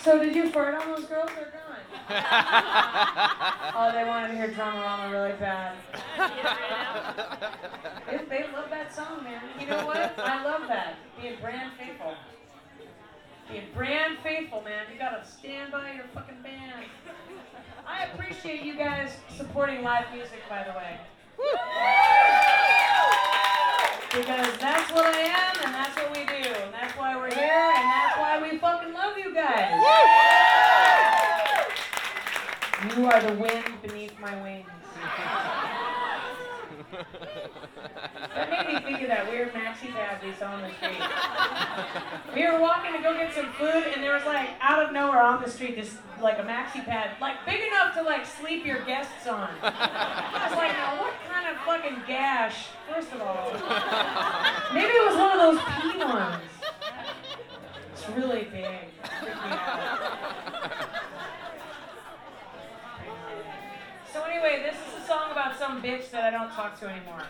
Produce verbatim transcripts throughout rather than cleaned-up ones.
So did you fart on those girls? They're gone. Oh, they wanted to hear Drama Rama really bad. They, they love that song, man. You know what? I love that. Being brand faithful. Being brand faithful, man. You gotta stand by your fucking band. I appreciate you guys supporting live music, by the way. Because that's what I am, and that's what we do. And that's why we're here, and that's why we fucking love you guys. You are the wind beneath my wings. That made me think of that weird maxi pad we saw on the street. We were walking to go get some food, and there was like, out of nowhere on the street, this, like a maxi pad, like big enough to like sleep your guests on. I was like, now what kind of fucking gash, first of all? Maybe it was one of those pee ones. It's really big. Freaked me out. So anyway, this is a song about some bitch that I don't talk to anymore.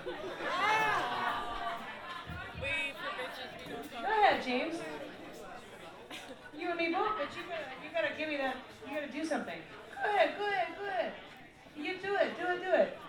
Go ahead, James. You and me both, but you gotta, you gotta give me that, you gotta do something. Go ahead, go ahead, go ahead. You do it, do it, do it.